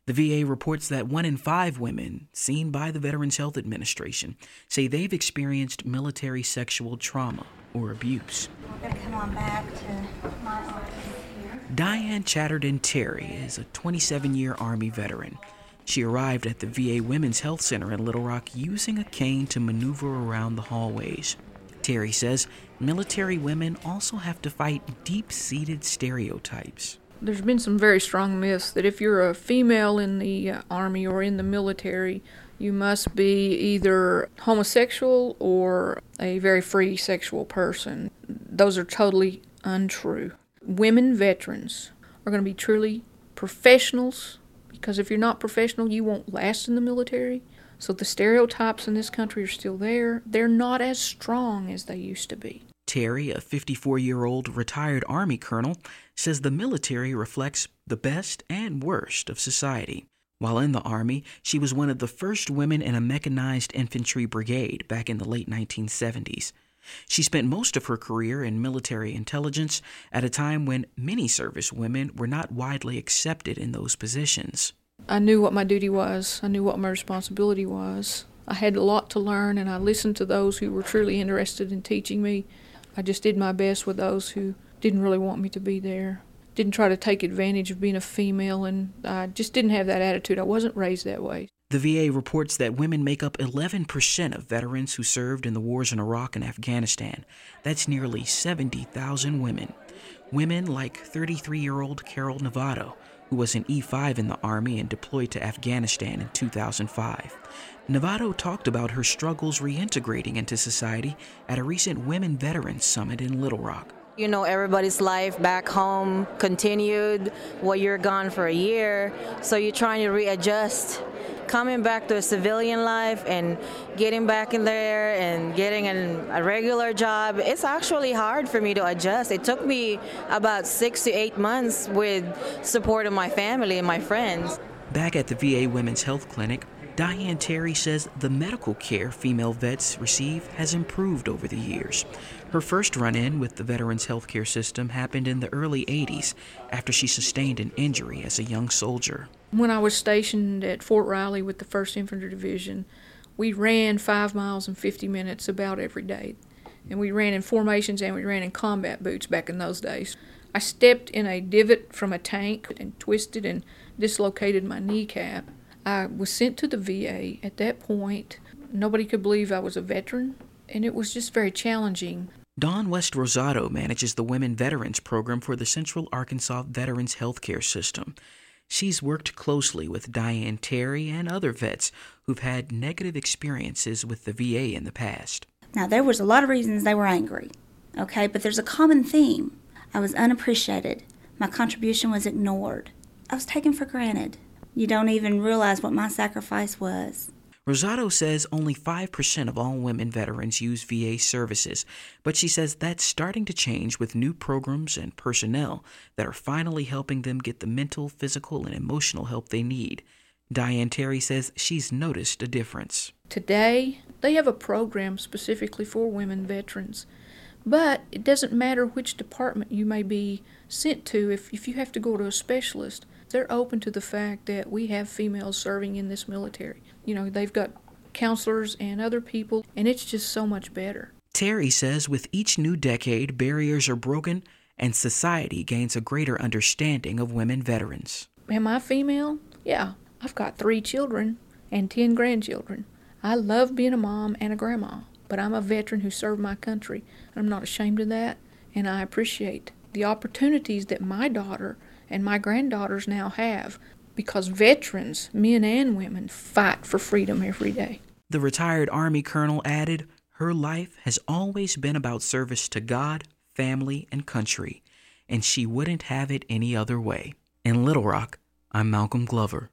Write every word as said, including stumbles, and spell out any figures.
The V A reports that one in five women seen by the Veterans Health Administration say they've experienced military sexual trauma or abuse. We're going to come on back to my office here. Diane Chatterton Terry is a twenty-seven-year Army veteran. She arrived at the V A Women's Health Center in Little Rock using a cane to maneuver around the hallways. Terry says military women also have to fight deep-seated stereotypes. There's been some very strong myths that if you're a female in the uh, Army or in the military, you must be either homosexual or a very free sexual person. Those are totally untrue. Women veterans are going to be truly professionals, because if you're not professional, you won't last in the military. So the stereotypes in this country are still there. They're not as strong as they used to be. Terry, a fifty-four-year-old retired Army colonel, says the military reflects the best and worst of society. While in the Army, she was one of the first women in a mechanized infantry brigade back in the late nineteen seventies. She spent most of her career in military intelligence at a time when many service women were not widely accepted in those positions. I knew what my duty was. I knew what my responsibility was. I had a lot to learn, and I listened to those who were truly interested in teaching me. I just did my best with those who didn't really want me to be there. Didn't try to take advantage of being a female, and I just didn't have that attitude. I wasn't raised that way. The V A reports that women make up eleven percent of veterans who served in the wars in Iraq and Afghanistan. That's nearly seventy thousand women. Women like thirty-three-year-old Carol Novato, who was an E five in the Army and deployed to Afghanistan in two thousand five. Novato talked about her struggles reintegrating into society at a recent Women Veterans Summit in Little Rock. You know, everybody's life back home continued while you're gone for a year, so you're trying to readjust. Coming back to a civilian life and getting back in there and getting an, a regular job, it's actually hard for me to adjust. It took me about six to eight months with support of my family and my friends. Back at the V A Women's Health Clinic, Diane Terry says the medical care female vets receive has improved over the years. Her first run-in with the Veterans Healthcare System happened in the early eighties after she sustained an injury as a young soldier. When I was stationed at Fort Riley with the first Infantry Division, we ran five miles in fifty minutes about every day. And we ran in formations and we ran in combat boots back in those days. I stepped in a divot from a tank and twisted and dislocated my kneecap. I was sent to the V A. At that point, nobody could believe I was a veteran, and it was just very challenging. Dawn West Rosado manages the Women Veterans Program for the Central Arkansas Veterans Healthcare System. She's worked closely with Diane Terry and other vets who've had negative experiences with the V A in the past. Now, there was a lot of reasons they were angry, okay, but there's a common theme. I was unappreciated. My contribution was ignored. I was taken for granted. You don't even realize what my sacrifice was. Rosado says only five percent of all women veterans use V A services, but she says that's starting to change with new programs and personnel that are finally helping them get the mental, physical, and emotional help they need. Diane Terry says she's noticed a difference. Today, they have a program specifically for women veterans, but it doesn't matter which department you may be sent to. If, if you have to go to a specialist, they're open to the fact that we have females serving in this military. You know, they've got counselors and other people, and it's just so much better. Terry says with each new decade, barriers are broken and society gains a greater understanding of women veterans. Am I female? Yeah. I've got three children and ten grandchildren. I love being a mom and a grandma, but I'm a veteran who served my country. I'm not ashamed of that, and I appreciate the opportunities that my daughter and my granddaughters now have, because veterans, men and women, fight for freedom every day. The retired Army colonel added, her life has always been about service to God, family, and country, and she wouldn't have it any other way. In Little Rock, I'm Malcolm Glover.